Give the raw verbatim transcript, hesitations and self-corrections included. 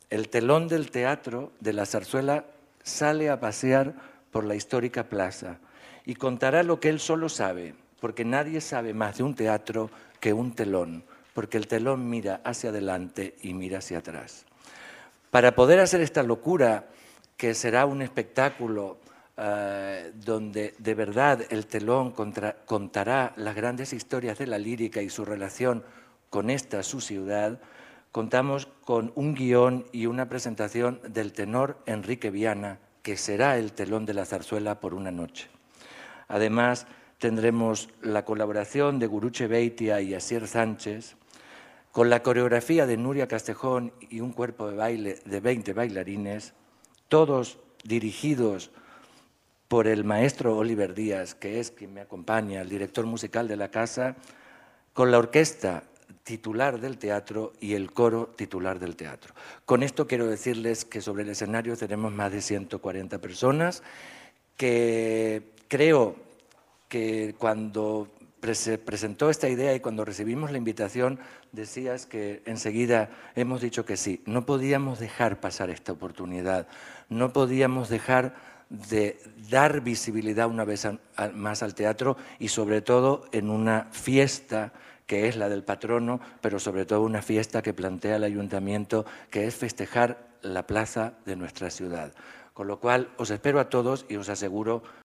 El telón del teatro de la Zarzuela sale a pasear por la histórica plaza y contará lo que él solo sabe, porque nadie sabe más de un teatro que un telón, porque el telón mira hacia adelante y mira hacia atrás. Para poder hacer esta locura, que será un espectáculo eh, donde de verdad el telón contra, contará las grandes historias de la lírica y su relación con esta, su ciudad, contamos con un guión y una presentación del tenor Enrique Viana, que será el telón de la zarzuela por una noche. Además, tendremos la colaboración de Guruche Beitia y Asier Sánchez, con la coreografía de Nuria Castejón y un cuerpo de baile de veinte bailarines, todos dirigidos por el maestro Oliver Díaz, que es quien me acompaña, el director musical de la casa, con la orquesta titular del teatro y el coro titular del teatro. Con esto quiero decirles que sobre el escenario tenemos más de ciento cuarenta personas, que creo que cuando se presentó esta idea y cuando recibimos la invitación, decías que enseguida hemos dicho que sí. No podíamos dejar pasar esta oportunidad, no podíamos dejar de dar visibilidad una vez más al teatro y sobre todo en una fiesta que es la del patrono, pero sobre todo una fiesta que plantea el ayuntamiento, que es festejar la plaza de nuestra ciudad. Con lo cual, os espero a todos y os aseguro